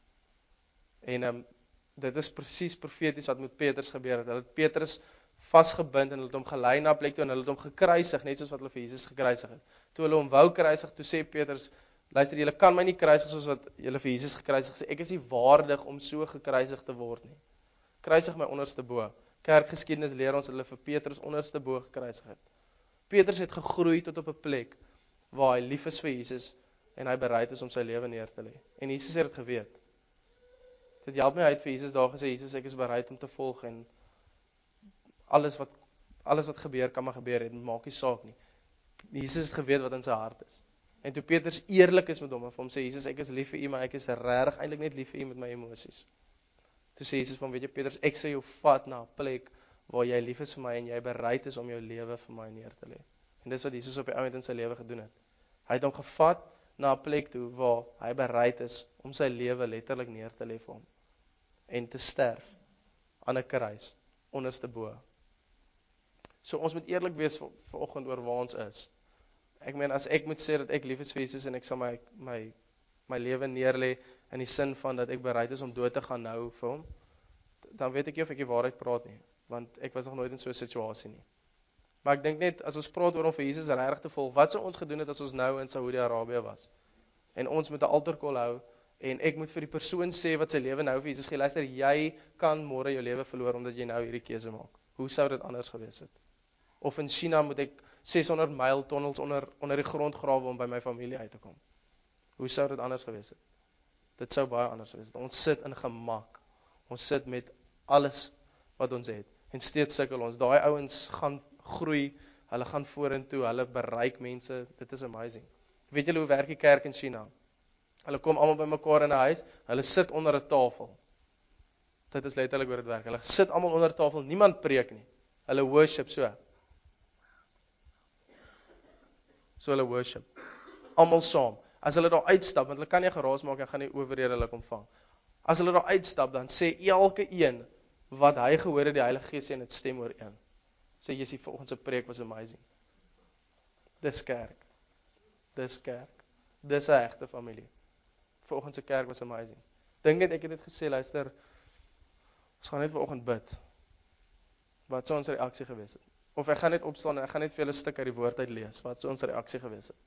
Speaker 1: En dit is presies profeties wat met Petrus gebeur het. Hulle het Petrus vasgebind en hulle het hom gelei na 'n plek toe en hulle het hom gekruisig, net soos wat hulle vir Jesus gekruisig het. Toe hulle hom wou kruisig, toe sê Petrus, luister, julle kan my nie kruisig soos wat julle vir Jesus gekruisig sê. Ek is nie waardig om so gekruisig te word nie. Kruisig my onderste bo. Kerkgeskiedenis leer ons hulle vir Petrus onderste bo gekruisig het. Petrus het gegroei tot op 'n plek waar hy lief is vir Jesus en hy bereid is om sy lewe neer te lê. En Jesus het dit geweet. Dit help my uit vir Jesus daar gesê, Jesus, ek is bereid om te volg en alles wat gebeur kan maar gebeur, dit maak nie saak nie. Jesus het geweet wat in sy hart is. En toe Petrus eerlik is met hom en vir hom sê, Jesus, ek is lief vir u, maar ek is regtig eintlik net lief vir u met my emosies. Toe sê Jesus van, weet jy Petrus, ek sal jou vat na 'n plek waar jy lief is vir my en jy bereid is om jou lewe vir my neer te lê. En dis wat Jesus op die oomblik in sy lewe gedoen het. Hy het hom gevat na 'n plek toe waar hy bereid is om sy lewe letterlik neer te lê vir hom en te sterf aan 'n kruis onderste bo. So ons moet eerlik wees vanoggend oor waar ons is. Ek meen as ek moet sê dat ek lief is vir Jesus en ek sal my lewe neerlê in die sin van dat ek bereid is om dood te gaan nou vir hom, dan weet ek nie of ek die waarheid praat nie, want ek was nog nooit in so 'n situasie nie. Maar ek dink net, as ons praat oor om vir Jesus regtig te volg, wat sou ons gedoen het as ons nou in Saudi-Arabië was? En ons moet 'n altarkol hou, en ek moet vir die persoon sê wat sy lewe nou vir Jesus gee, luister, jy kan môre jou lewe verloor, omdat jy nou hierdie keuse maak. Hoe sou dit anders gewees het? Of in China moet ek 600 myl tonnels onder die grond grawe om by my familie uit te kom. Hoe sou dit anders gewees het? Dit sou baie anders gewees het. Ons sit in gemak. Ons sit met alles wat ons het. En steeds sukkel ons. Daai ouens gaan groei, hulle gaan vorentoe, hulle bereik mense. Dit is amazing. Weet julle hoe werk die kerk in China? Hulle kom almal bymekaar in 'n huis, hulle sit onder 'n tafel. Dit is letterlik hoe dit werk. Hulle sit almal onder 'n tafel, niemand preek nie. Hulle worship so. So hulle worship. Almal saam. As hulle daar uitstap, want hulle kan nie geraas maak, en gaan nie owerhede hulle kom vang. As hulle daar uitstap, dan sê elke een wat hy gehoor het, die Heilige Gees sê, en dit stem ooreen. Sê jy, vanoggend se preek was amazing. Dis kerk. Dis kerk. Dis 'n egte familie. Vanoggend se kerk was amazing. Dink net, ek het dit gesê, luister, ons gaan net vanoggend bid. Wat sou ons reaksie gewees het? Of ek gaan net opstaan en ek gaan net vir julle 'n stuk uit die woord uit lees. Wat sou ons reaksie gewees het?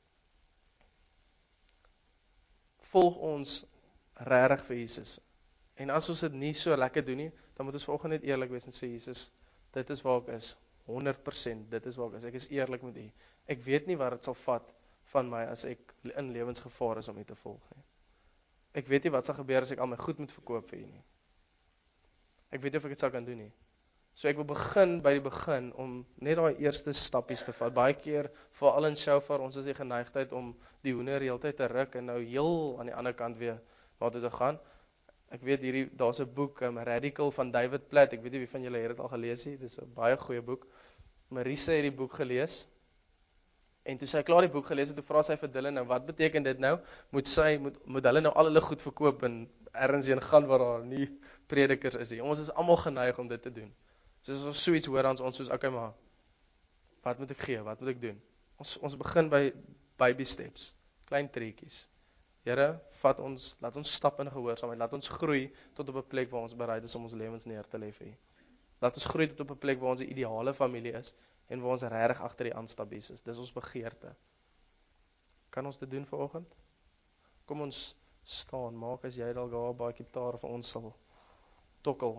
Speaker 1: Volg ons regtig vir Jesus. En as ons dit nie so lekker doen nie, dan moet ons vanoggend net eerlik wees en sê, Jesus, dit is waar ek is. 100%, dit is waar ek is. Ek is eerlik met U. Ek weet nie wat dit sal vat van my as ek in lewensgevaar is om U te volg nie. Ek weet nie wat sal gebeur as ek al my goed moet verkoop vir U nie. Ek weet nie of ek dit sal kan doen nie. So ek wil begin by die begin om net daai eerste stappies te vat. Baie keer, veral in Shofar, ons is die geneigtheid om die hoender heeltyd te ruk en nou heel aan die ander kant weer na toe te gaan. Ek weet daar's 'n boek, Radical van David Platt. Ek weet nie wie van julle het dit al gelees nie. Dis 'n baie goeie boek. Marisa het die boek gelees. En toe sy klaar die boek gelees het, toe vra sy vir Dylan, nou wat beteken dit nou? Moet hulle nou al hulle goed verkoop en ergens heen gaan waar daar nie predikers is nie? Ons is almal geneig om dit te doen. So as ons so iets hoor, dan ons soos, okay, maar wat moet ek gee? Wat moet ek doen? Ons begin by baby steps, klein treetjies. Here, laat ons stap in gehoorsaamheid, laat ons groei tot op 'n plek waar ons bereid is om ons lewens neer te lê vir U. Laat ons groei tot op 'n plek waar ons 'n ideale familie is en waar ons regtig agter die aanstappies is. Dis ons begeerte. Kan ons dit doen vanoggend? Kom ons staan, maak as jy dalk daar 'n baie gitaar vir ons sal tokkel.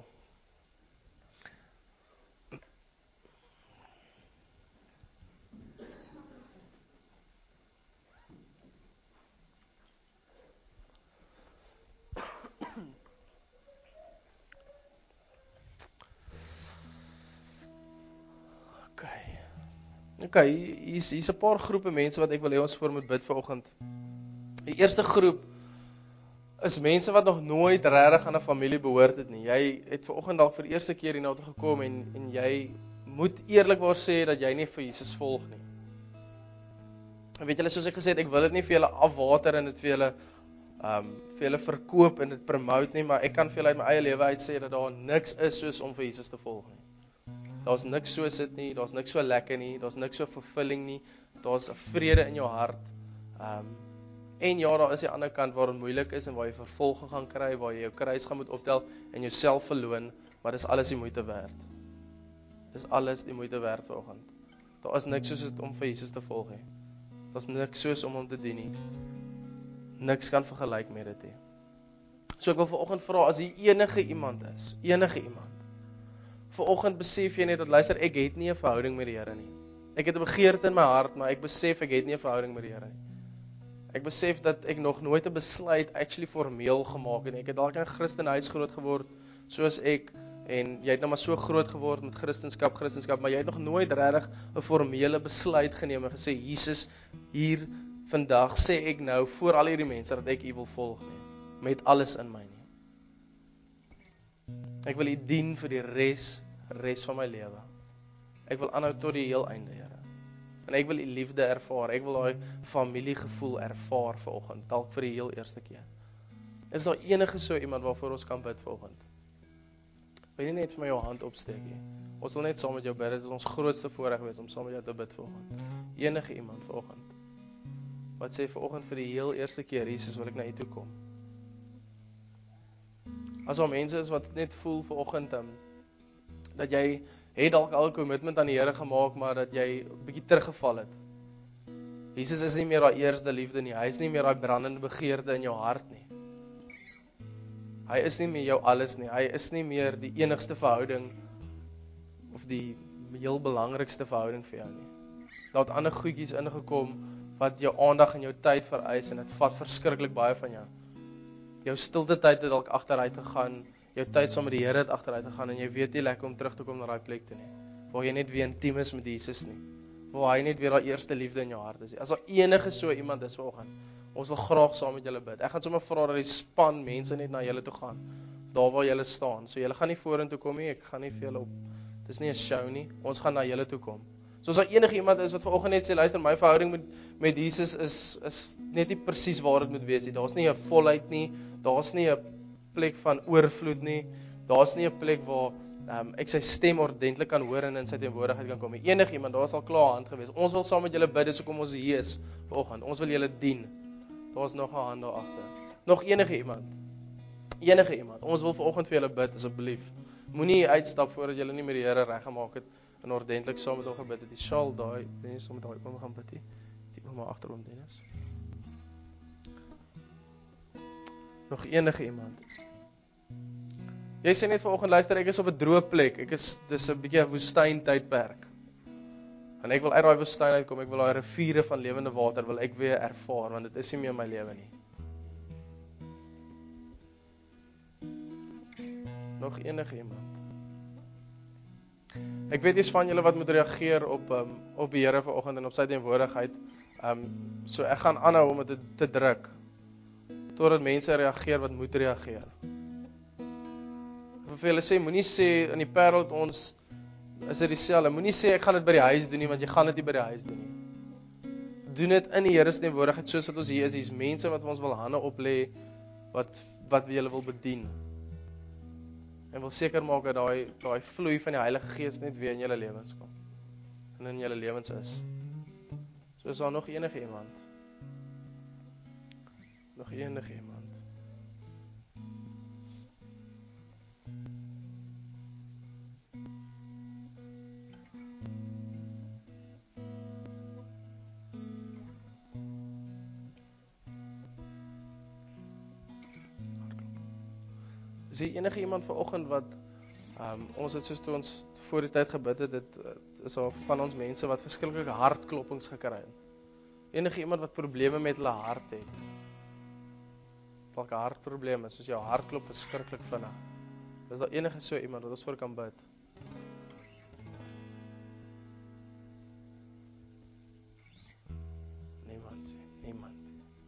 Speaker 1: Okay, hier's 'n paar groepe mense wat ek wil hê ons voor moet bid vanoggend. Die eerste groep is mense wat nog nooit regtig aan 'n familie behoort het nie. Jy het vanoggend dalk vir die eerste keer hiernatoe gekom en jy moet eerlikwaar sê dat jy nie vir Jesus volg nie. En weet julle, soos ek gesê het, ek wil dit nie vir julle afwater en dit vir julle verkoop en dit promote nie, maar ek kan vir julle uit my eie lewe uit sê dat daar niks is soos om vir Jesus te volg nie. Daar's niks soos dit nie, daar's niks so lekker nie, daar's niks so fulfilling nie, daar's 'n vrede in jou hart. En ja, daar is die ander kant waar dit moeilik is en waar jy vervolging gaan kry, waar jy jou kruis gaan moet optel en jouself verloon, maar dis alles die moeite werd. Dis alles die moeite werd vanoggend. Daar is niks soos dit om vir Jesus te volg nie. Daar's niks soos om hom te dien nie. Niks kan vergelyk met dit nie. So ek wil vanoggend vra, as hier enige iemand is, vanoggend besef jy net dat, luister, ek het nie 'n verhouding met die Here nie. Ek het 'n begeerte in my hart, maar ek besef ek het nie 'n verhouding met die Here nie. Ek besef dat ek nog nooit 'n besluit actually formeel gemaak het nie. Ek het dalk in 'n Christenhuis groot geword, soos ek, en jy het nou maar so groot geword met Christendom, maar jy het nog nooit regtig 'n formele besluit geneem en gesê, Jesus, hier vandag sê ek nou voor al hierdie mense dat ek U wil volg nie, met alles in my nie. Ek wil U dien vir die res van my lewe. Ek wil aanhou tot die heel einde, Here. En ek wil U liefde ervaar. Ek wil daai familiegevoel ervaar vanoggend, dalk vir die heel eerste keer. Is daar enige so iemand waarvoor ons kan bid vanoggend? Wil jy net vir my jou hand opsteek nie? Ons wil net saam met jou bid. Dit is ons grootste voorreg wees om saam met jou te bid vanoggend. Enige iemand vanoggend wat sê vanoggend vir die heel eerste keer, Jesus, wil ek na U toe kom. As daar mense is wat net voel vanoggend dat jy het dalk al 'n commitment aan die Here gemaak, maar dat jy 'n bietjie teruggeval het. Jesus is nie meer daai eerste liefde nie. Hy is nie meer daai brandende begeerte in jou hart nie. Hy is nie meer jou alles nie. Hy is nie meer die enigste verhouding of die heel belangrikste verhouding vir jou nie. Daar het ander goedjies ingekom wat jou aandag en jou tyd vereis en dit vat verskriklik baie van jou. Jou stilte tyd het dalk agteruit gegaan, jou tyd saam met die Here het agteruit gegaan en jy weet nie lekker om terug te kom na daai plek toe nie. Waar jy net weer intiem is met Jesus nie. Waar hy net weer daai eerste liefde in jou hart is. As daar enige so iemand is vanoggend, ons wil graag saam met julle bid. Ek gaan sommer vra dat die span mense net na julle toe gaan. Daar waar julle staan. So julle gaan nie vorentoe kom nie, ek gaan nie vir julle op. Dis nie 'n show nie. Ons gaan na julle toe kom. So as daar enige iemand is wat vanoggend net sê, luister, my verhouding met Jesus is net nie presies waar dit moet wees nie. Daar's nie 'n volheid nie. Daar's nie 'n plek van oorvloed nie. Daar's nie 'n plek waar ek sy stem ordentlik kan hoor en in sy teenwoordigheid kan kom. Enige iemand, daar is al klaar hand gewees. Ons wil saam met julle bid, dis hoekom ons hier is vanoggend. Ons wil julle dien. Daar's nog 'n hand daar agter. Nog enige iemand. Enige iemand. Ons wil vanoggend vir julle bid asseblief. Moenie uitstap voordat julle nie met die Here reggemaak het en ordentlik saam met hom gebid het. Die sal daai, Dennis, saam met daai ouma gaan bid. Die ouma agter hom, Dennis. Nog enige iemand. Jy sê net vanoggend, luister, ek is op 'n droë plek. Dis 'n bietjie 'n woestyn tydperk. En ek wil uit daai woestyn uitkom, ek wil daai riviere van lewende water wil ek weer ervaar, want dit is nie meer my lewe nie. Nog enige iemand. Ek weet jy's van julle wat moet reageer op die Here vanoggend en op sy teenwoordigheid. So ek gaan aanhou om dit te druk totdat mense reageer wat moet reageer. Vir julle sê, moenie sê in die Parel het ons is dit dieselfde. Moenie sê ek gaan dit by die huis doen nie, want jy gaan dit nie by die huis doen nie. Doen dit in die Here se teenwoordigheid soos wat ons hier is. Hier's mense wat ons wil hande oplê wat julle wil bedien. En wil seker maak dat daai vloei van die Heilige Gees net weer in julle lewens kom. En in julle lewens is. So is daar nog enige iemand. Nog enige iemand. Is hier enige iemand vanoggend wat ons het soos toe ons voor die tyd gebid het, dit is al van ons mense wat verskillike hartklopings gekry het. Enige iemand wat probleme met hulle hart het. Dalk 'n hartprobleem is, soos jou hart klop verskriklik vinnig. Is daar enige so iemand wat ons voor kan bid? Niemand.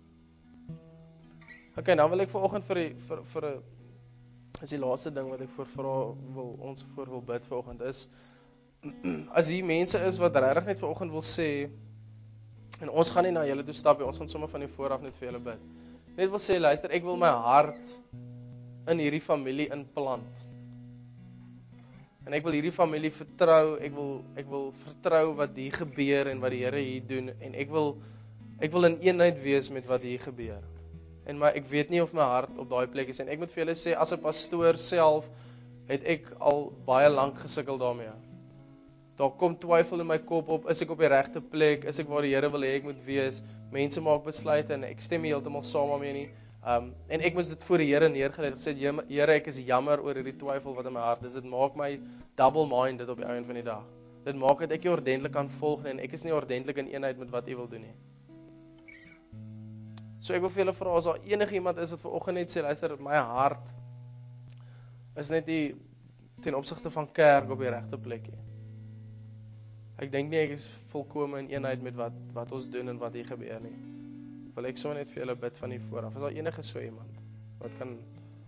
Speaker 1: Okay, nou wil ek vanoggend vir is die laaste ding wat ek ons wil bid vanoggend is, as hier mense is wat regtig net vanoggend wil sê, en ons gaan nie na julle toe stap nie, ons gaan sommer van die vooraf net vir julle bid. Net wil sê, luister, ek wil my hart in hierdie familie inplant. En ek wil hierdie familie vertrou, ek wil vertrou wat hier gebeur en wat die Here hier doen, en ek wil in eenheid wees met wat hier gebeur. Maar ek weet nie of my hart op daai plek is, en ek moet vir julle sê, as 'n pastoor self, het ek al baie lank gesukkel daarmee. Daar kom twyfel in my kop op, is ek op die regte plek, is ek waar die Here wil hê ek moet wees, mense maak besluite, en ek stem nie heeltemal saam daarmee nie, en ek moes dit voor die Here neergelê, gesê, Here, ek is jammer oor hierdie twyfel wat in my hart is, dit maak my double-minded op die einde van die dag, dit maak dat ek nie ordentlik kan volg, en ek is nie ordentlik in eenheid met wat U wil doen nie. So ek wil vir julle vra, as daar enige iemand is wat vanoggend net sê, luister, my hart is net nie ten opsigte van kerk op die regte plek nie. Ek dink nie ek is volkome in eenheid met wat ons doen en wat hier gebeur nie. Wil ek sommer net vir julle bid van hier vooraf. Is daar enige so iemand wat kan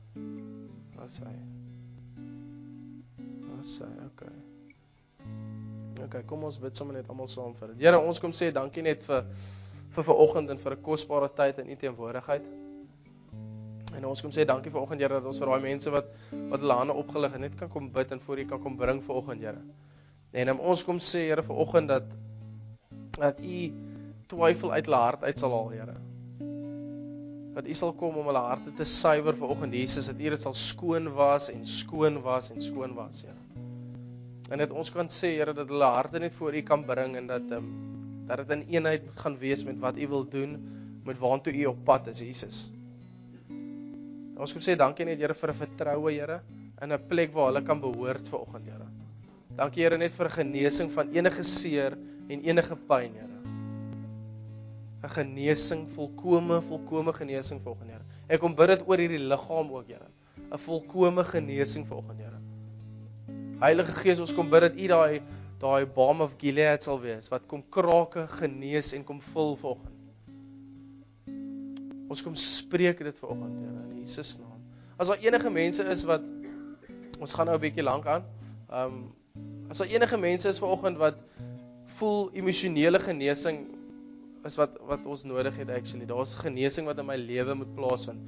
Speaker 1: okay. Okay, kom ons bid sommer net almal saam vir dit. Here, ons kom sê dankie net vir vanoggend en vir 'n kosbare tyd in U teenwoordigheid. En ons kom sê dankie vanoggend, Here, dat ons vir daai mense wat hulle hande opgelig het, net kan kom bid en voor U kan kom bring vanoggend, Here. En ons kom sê, Here, vanoggend dat U twyfel uit hulle hart uit sal haal, Here. dat U sal kom om hulle harte te suiwer vanoggend, Jesus, dat U dit sal skoon was en skoon was en skoon was, Here. En dat ons kan sê, Here, dat hulle harte net voor U kan bring en dat dit in eenheid gaan wees met wat U wil doen, met waantoe U op pad is, Jesus. En ons kom sê dankie net, Here, vir 'n vertroue, Here, in 'n plek waar hulle kan behoort vanoggend, Here. Dankie, Here, net vir 'n genesing van enige seer en enige pyn, Here. 'n genesing, volkome genesing vanoggend, Here. Ek kom bid dit oor hierdie liggaam ook, Here. 'n volkome genesing vanoggend, Here. Heilige Gees, ons kom bid dat U daai balm of Gilead sal wees, wat kom krake genees en kom vul vanoggend. Ons kom spreek dit vanoggend, Here, in Jesus naam. As daar enige mense is wat, ons gaan nou 'n bietjie lank aan, as daar enige mense is vanoggend wat voel emosionele genesing is wat ons nodig het actually. Daar's genesing wat in my lewe moet plaasvind.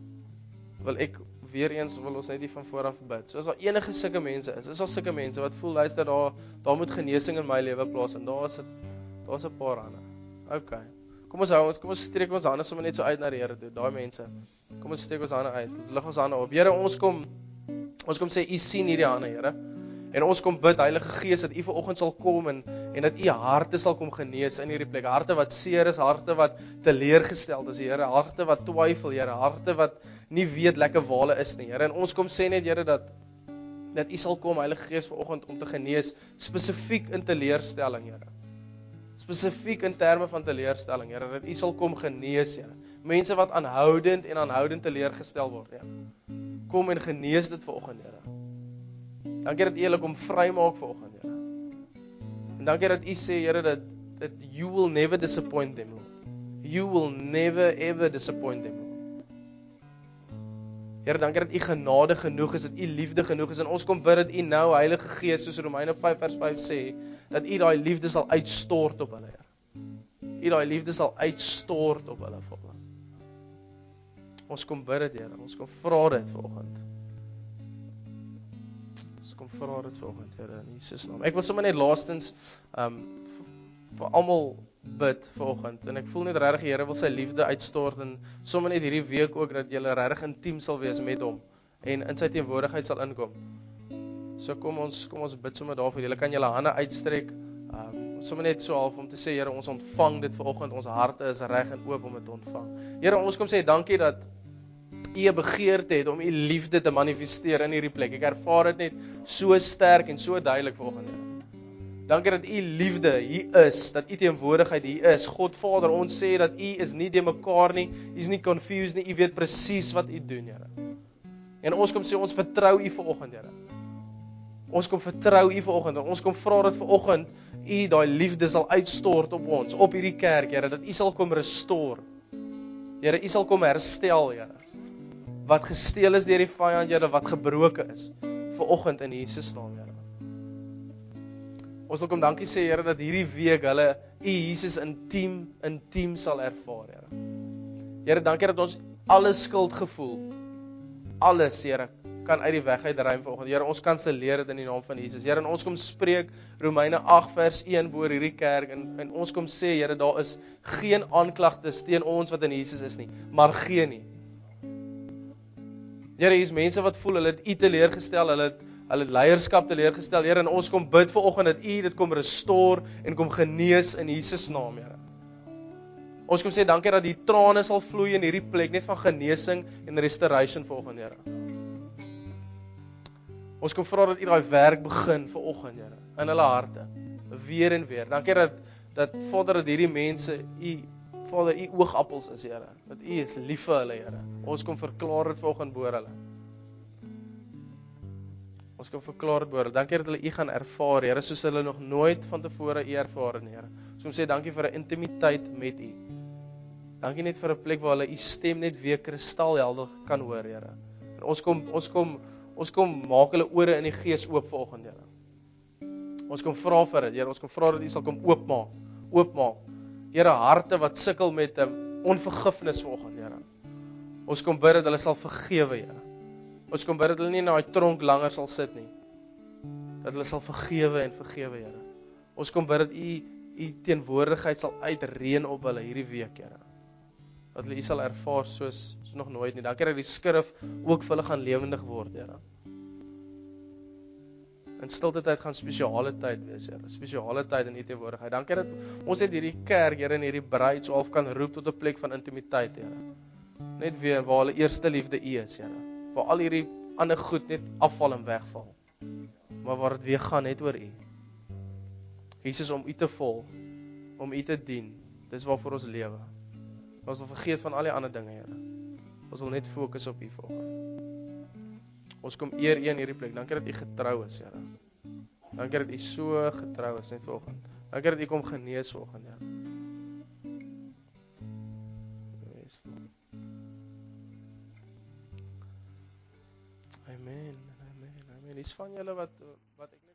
Speaker 1: Weer eens wil ons net nie van vooraf bid. So as daar enige sulke mense is daar sulke mense wat voel, luister, daar moet genesing in my lewe plaasvind. Daar's 'n paar hande. Okay. Kom ons steek ons hande sommer net so uit na die Here toe, daai mense. Kom ons steek ons hande uit. Ons lig ons hande op. Here, ons kom sê U sien hierdie hande, Here. En ons kom bid, Heilige Gees, dat U vanoggend sal kom en dat U harte sal kom genees in hierdie plek. Harte wat seer is, harte wat teleurgesteld is, Here. Harte wat twyfel, Here. Harte wat nie weet lekker waar hulle is nie, Here. En ons kom sê net, Here, dat U sal kom, Heilige Gees, vanoggend om te genees, spesifiek in teleurstelling, Here. Spesifiek in terme van teleurstelling, Here, dat U sal kom genees, Here. Mense wat aanhoudend teleurgestel word, Here. Kom en genees dit vanoggend, Here. Dankie dat U hulle kom vrymaak vanoggend, Here. En dankie dat U sê, Here, dat You will never disappoint them, Lord. You will never ever disappoint them, Lord. Here, dankie dat U genade genoeg is, dat U liefde genoeg is, en ons kom bid dat U nou, Heilige Gees, soos Romeine 5 vers 5 sê, dat U daai liefde sal uitstort op hulle, Here. U daai liefde sal uitstort op hulle vanoggend. Ons kom bid dit, Here. Ons kom vra dit vanoggend. Kom vra dit vanoggend, Here, in Jesus naam. Ek wil sommer net laastens vir almal bid vanoggend, en ek voel net regtig die Here wil sy liefde uitstort, en sommer net hierdie week ook, dat julle regtig intiem sal wees met hom, en in sy teenwoordigheid sal inkom. So kom ons bid sommer daarvoor. Julle kan julle hande uitstrek, sommer net so half om te sê, Here, ons ontvang dit vanoggend, ons harte is reg en oop om dit te ontvang. Here, ons kom sê dankie dat U 'n begeerte het om U liefde te manifesteer in hierdie plek. Ek ervaar dit net so sterk en so duidelik vanoggend, Here. Dankie dat U liefde hier is, dat U teenwoordigheid hier is. God Vader, ons sê dat U is nie de mekaar nie, U is nie confused nie, U weet presies wat U doen, Here. En ons kom sê, ons vertrou U vanoggend, Here. Ons kom vertrou U vanoggend, en ons kom vra dat vanoggend U daai liefde sal uitstort op ons, op hierdie kerk, Here, dat U sal kom restore. Here, U sal kom herstel, Here. Wat gesteel is deur die vyand, Here, wat gebroken is, vanoggend in Jesus naam, Here. Ons wil kom dankie sê, Here, dat hierdie week hulle U Jesus intiem sal ervaar, Here. Here, dankie dat ons alle skuldgevoel, alles, Here, kan uit die weg uitruim vanoggend. Here, ons kanselleer dit in die naam van Jesus. Here, en ons kom spreek Romeine 8 vers 1 oor hierdie kerk, en ons kom sê, Here, daar is geen aanklagtes teen ons wat in Jesus is nie, maar geen nie. Here, hier is mense wat voel, hulle het U teleurgestel, hulle het leierskap teleurgestel, Here, en ons kom bid vanoggend dat U dit kom restore en kom genees in Jesus naam, Here. Ons kom sê dankie dat die trane sal vloei in hierdie plek, net van genesing en restoration vanoggend, Here. Ons kom vra dat U daai werk begin vanoggend, Here, in hulle harte, weer en weer. Dankie dat Vader, dat hierdie mense Vader, U oogappels is, Here, dat U is lief vir hulle, Here. Ons kom verklaar dit vanoggend boor hulle. Ons kom verklaar dit boor hulle. Dankie dat hulle U gaan ervaar, Here, soos hulle nog nooit van tevore U ervaar het, Here. Ons kom sê dankie vir 'n intimiteit met U. Dankie net vir 'n plek waar hulle U stem net weer kristalhelder kan hoor, Here. En ons kom maak hulle ore in die gees oop vanoggend, Here. Ons kom vra vir dit, Here. Ons kom vra dat U sal kom oopmaak. Here, harte wat sukkel met onvergifnis vanoggend, Here. Ons kom bid dat hulle sal vergewe, Here. Ons kom bid dat hulle nie in daai tronk langer sal sit nie. Dat hulle sal vergewe, Here. Ons kom bid dat U teenwoordigheid sal uitreën op hulle hierdie week, Here. Dat hulle U sal ervaar soos nog nooit nie. Dankie dat die skrif ook vir hulle gaan lewendig word, Here. In stilte tyd gaan spesiale tyd wees, Here. Spesiale tyd in U teenwoordigheid. Dankie dat ons net hierdie kerk, Here, en hierdie bruid so half kan roep tot 'n plek van intimiteit, Here. Net weer waar hulle eerste liefde U is, Here. Waar al hierdie ander goed net afval en wegval. Maar waar dit weer gaan net oor U. Jesus, om U te volg, om U te dien. Dis waarvoor ons lewe. Ons wil vergeet van al die ander dinge, Here. Ons wil net fokus op U volgende. Ons kom eer U in hierdie plek. Dankie dat U getrou is, Here. Dankie dat U so getrou is net vanoggend. Dankie dat U kom genees vanoggend, Here. Yes, Lord. Amen. Amen. Amen. Is van julle wat ek net